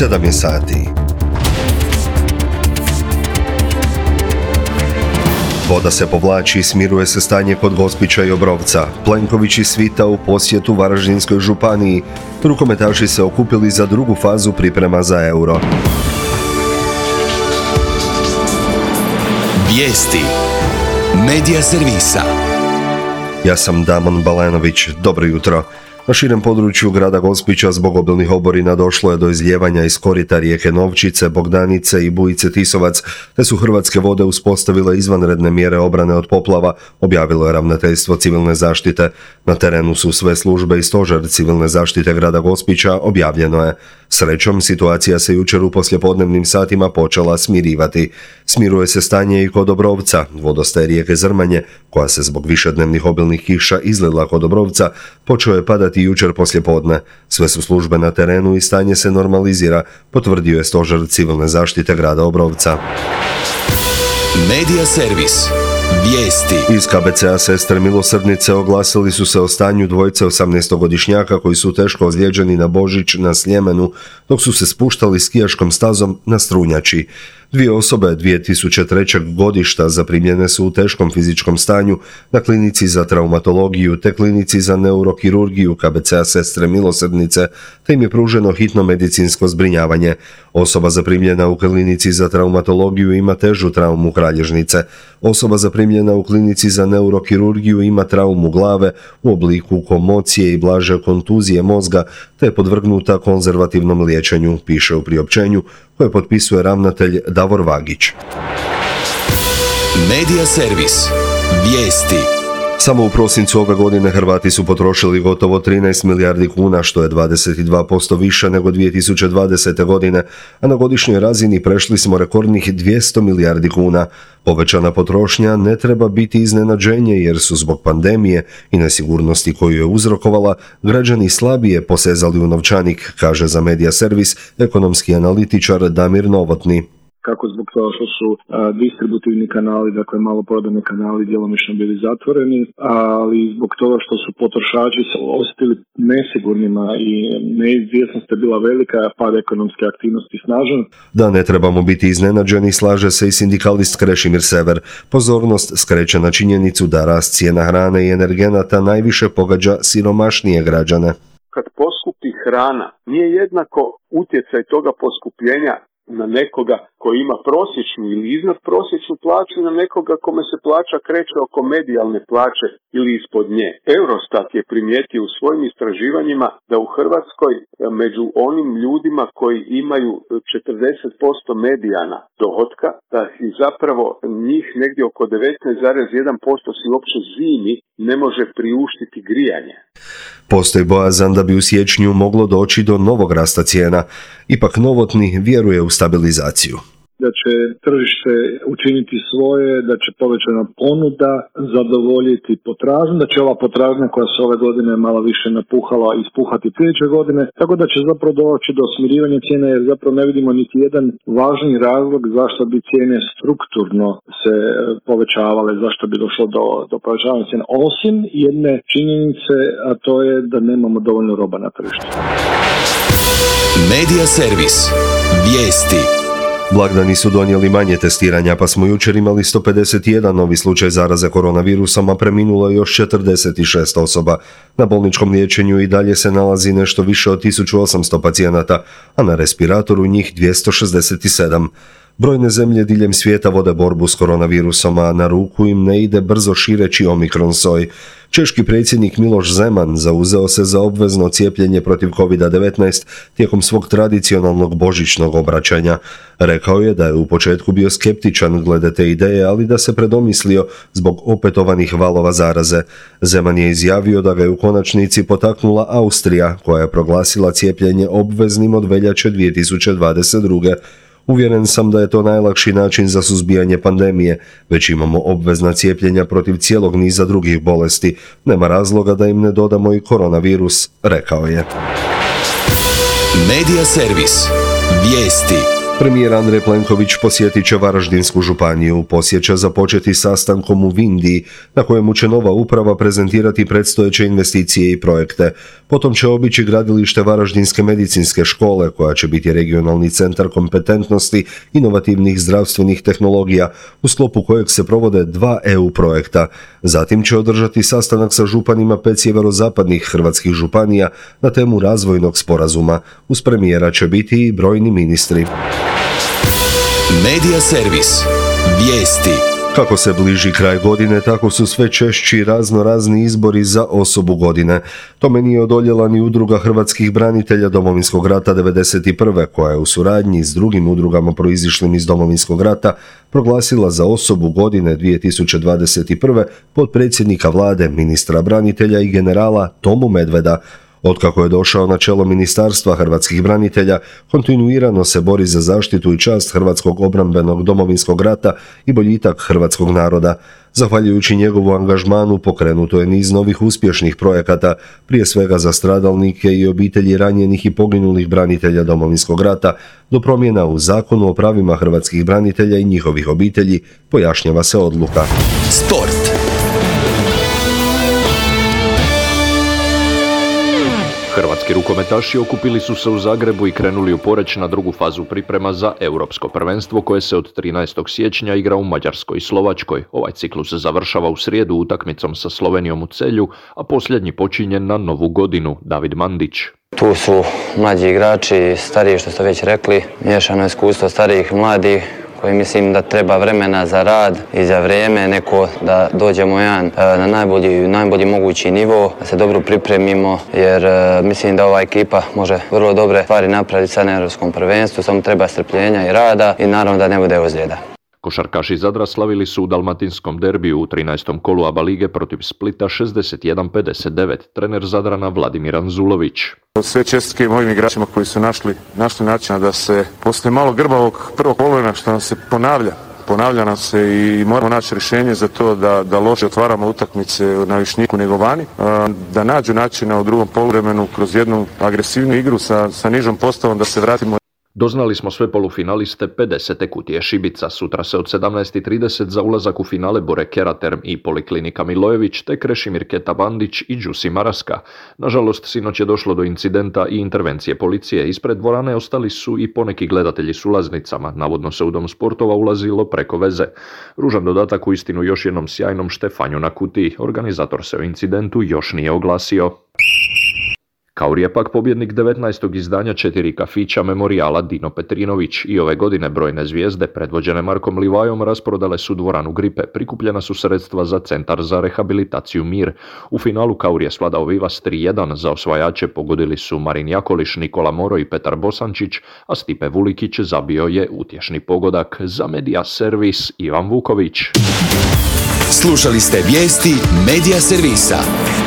7 je sati. Voda se povlači i smiruje se stanje kod Gospića i Obrovca. Plenković i svita u posjetu Varaždinskoj županiji. Rukometaši se okupili za drugu fazu priprema za Euro. Vijesti Medija servisa. Ja sam Damon Balenović. Dobro jutro. Na širem području grada Gospića zbog obilnih oborina došlo je do izlijevanja iz korita rijeke Novčice, Bogdanice i Bujice Tisovac, te su Hrvatske vode uspostavile izvanredne mjere obrane od poplava, objavilo je Ravnateljstvo civilne zaštite. Na terenu su sve službe i stožer civilne zaštite grada Gospića, objavljeno je. Srećom, situacija se jučer u poslijepodnevnim satima počela smirivati. Smiruje se stanje i kod Obrovca. Vodostaj rijeke Zrmanje, koja se zbog višednevnih obilnih kiša izlila kod Obrovca, počeo je padati jučer poslijepodne. Sve su službe na terenu i stanje se normalizira, potvrdio je stožer civilne zaštite grada Obrovca. Medija servis. Vijesti. Iz KBC-a Sestre milosrdnice oglasili su se o stanju dvojice 18-godišnjaka koji su teško ozlijeđeni na Božić na Sljemenu, dok su se spuštali skijaškom stazom na Strunjači. Dvije osobe 2003. godišta zaprimljene su u teškom fizičkom stanju na klinici za traumatologiju te klinici za neurokirurgiju KBC-a Sestre milosrdnice, te im je pruženo hitno medicinsko zbrinjavanje. Osoba zaprimljena u klinici za traumatologiju ima težu traumu kralježnice. Osoba zaprimljena u klinici za neurokirurgiju ima traumu glave u obliku komocije i blaže kontuzije mozga, te je podvrgnuta konzervativnom liječenju, piše u priopćenju koje potpisuje ravnatelj Davor Vagić. Medija servis. Vijesti. Samo u prosincu ove godine Hrvati su potrošili gotovo 13 milijardi kuna, što je 22% više nego 2020. godine, a na godišnjoj razini prešli smo rekordnih 200 milijardi kuna. Povećana potrošnja ne treba biti iznenađenje jer su zbog pandemije i nesigurnosti koju je uzrokovala građani slabije posezali u novčanik, kaže za Medija servis ekonomski analitičar Damir Novotni. Kako zbog toga što su distributivni kanali, dakle maloprodajni kanali djelomično bili zatvoreni, ali zbog toga što su potrošači se osjetili nesigurnima i neizvjesnost je bila velika, pad ekonomske aktivnosti snažan. Da ne trebamo biti iznenađeni, slaže se i sindikalist Krešimir Sever. Pozornost skreće na činjenicu da rast cijena hrane i energenata najviše pogađa siromašnije građane. Kad poskupi hrana, nije jednako utjecaj toga poskupljenja na nekoga koji ima prosječnu ili iznad prosječnu plaću i na nekoga kome se plaća kreće oko medijalne plaće ili ispod nje. Eurostat je primijetio u svojim istraživanjima da u Hrvatskoj među onim ljudima koji imaju 40% medijana dohotka, da si zapravo njih negdje oko 19,1% si uopće zimi ne može priuštiti grijanje. Postoji bojazan da bi u siječnju moglo doći do novog rasta cijena. Ipak Novotni vjeruje u stabilizaciju. Da će tržište učiniti svoje, da će povećana ponuda zadovoljiti potražnju, da će ova potražnja koja se ove godine malo više napuhala ispuhati sljedeće godine, tako da će zapravo doći do smirivanja cijene jer zapravo ne vidimo niti jedan važni razlog zašto bi cijene strukturno se povećavale, zašto bi došlo do povećavanja cijena, osim jedne činjenice, a to je da nemamo dovoljno roba na tržištu. Medija servis. Vijesti. Blagdani su donijeli manje testiranja, pa smo jučer imali 151 novi slučaj zaraze koronavirusom, a preminulo je još 46 osoba. Na bolničkom liječenju i dalje se nalazi nešto više od 1800 pacijenata, a na respiratoru njih 267. Brojne zemlje diljem svijeta vode borbu s koronavirusom, a na ruku im ne ide brzo šireći omikron soj. Češki predsjednik Miloš Zeman zauzeo se za obvezno cijepljenje protiv COVID-19 tijekom svog tradicionalnog božićnog obraćanja. Rekao je da je u početku bio skeptičan glede te ideje, ali da se predomislio zbog opetovanih valova zaraze. Zeman je izjavio da ga je u konačnici potaknula Austrija, koja je proglasila cijepljenje obveznim od veljače 2022. Uvjeren sam da je to najlakši način za suzbijanje pandemije, već imamo obvezna cijepljenja protiv cijelog niza drugih bolesti. Nema razloga da im ne dodamo i koronavirus, rekao je. Medija servis. Vijesti. Premijer Andrej Plenković posjetit će Varaždinsku županiju. Posjet će započeti sastankom u Vindiji, na kojemu će nova uprava prezentirati predstojeće investicije i projekte. Potom će obići gradilište Varaždinske medicinske škole, koja će biti regionalni centar kompetentnosti inovativnih zdravstvenih tehnologija, u sklopu kojeg se provode 2 EU projekta. Zatim će održati sastanak sa županima 5 sjeverozapadnih hrvatskih županija na temu razvojnog sporazuma. Uz premijera će biti i brojni ministri. Medija servis. Vijesti. Kako se bliži kraj godine, tako su sve češći razno-razni izbori za osobu godine. Tome nije odoljela ni Udruga hrvatskih branitelja Domovinskog rata 1991. koja je u suradnji s drugim udrugama proizišlim iz Domovinskog rata proglasila za osobu godine 2021. potpredsjednika vlade, ministra branitelja i generala Tomu Medveda. Otkako je došao na čelo Ministarstva hrvatskih branitelja, kontinuirano se bori za zaštitu i čast hrvatskog obrambenog Domovinskog rata i boljitak hrvatskog naroda. Zahvaljujući njegovu angažmanu pokrenuto je niz novih uspješnih projekata, prije svega za stradalnike i obitelji ranjenih i poginulih branitelja Domovinskog rata, do promjena u Zakonu o pravima hrvatskih branitelja i njihovih obitelji, pojašnjava se odluka. Sport. Hrvatski rukometaši okupili su se u Zagrebu i krenuli u Poreč na drugu fazu priprema za Europsko prvenstvo koje se od 13. siječnja igra u Mađarskoj i Slovačkoj. Ovaj ciklus završava u srijedu utakmicom sa Slovenijom u Celju, a posljednji počinje na Novu godinu. David Mandić. Tu su mlađi igrači, stariji što ste već rekli, miješano iskustvo starijih i mladih, koji mislim da treba vremena za rad i za vrijeme, neko da dođemo na najbolji mogući nivo, da se dobro pripremimo, jer mislim da ova ekipa može vrlo dobre stvari napraviti sad na Europskom prvenstvu, samo treba strpljenja i rada i naravno da ne bude ozljeda. Košarkaši Zadra slavili su u dalmatinskom derbiju u 13. kolu ABA lige protiv Splita 61-59. Trener Zadrana Vladimir Anzulović. Sve čestitke mojim igračima koji su našli načina da se poslije malo grbavog prvog poluvremena što nam se ponavlja nam se i moramo naći rješenje za to da loše otvaramo utakmice na Višnjiku nego vani, da nađu načina u drugom poluvremenu kroz jednu agresivnu igru sa nižom postavom da se vratimo. Doznali smo sve polufinaliste 50. kutije Šibica. Sutra se od 17:30 za ulazak u finale bore Keraterm i Poliklinika Milojević, te Krešimir Keta Bandić i Đusi Maraska. Nažalost, sinoć je došlo do incidenta i intervencije policije. Ispred dvorane ostali su i poneki gledatelji s ulaznicama. Navodno se u Dom sportova ulazilo preko veze. Ružan dodatak u istinu još jednom sjajnom štefanju na kutiji. Organizator se o incidentu još nije oglasio. Kauri je pak pobjednik 19. izdanja 4 kafića memorijala Dino Petrinović i ove godine brojne zvijezde predvođene Markom Livajom rasprodale su dvoranu Gripe. Prikupljena su sredstva za Centar za rehabilitaciju Mir. U finalu Kauri je svladao Vivas 3:1, za osvajače pogodili su Marin Jakoliš, Nikola Moro i Petar Bosančić, a Stipe Vulikić zabio je utješni pogodak. Za Medija servis Ivan Vuković. Slušali ste vijesti Medija servisa.